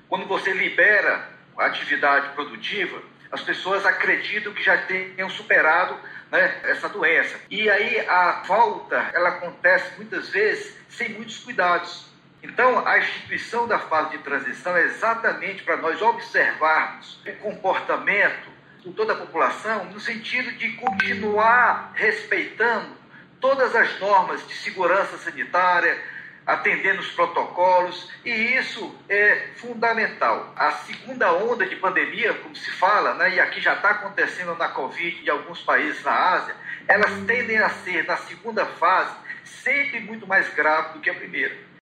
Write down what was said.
quando você libera a atividade produtiva, as pessoas acreditam que já tenham superado, né, essa doença. E aí a volta, ela acontece muitas vezes sem muitos cuidados. Então, a instituição da fase de transição é exatamente para nós observarmos o comportamento de toda a população, no sentido de continuar respeitando todas as normas de segurança sanitária, atendendo os protocolos, e isso é fundamental. A segunda onda de pandemia, como se fala, né, e aqui já está acontecendo na Covid em alguns países na Ásia, elas tendem a ser, na segunda fase, sempre muito mais grave do que a primeira.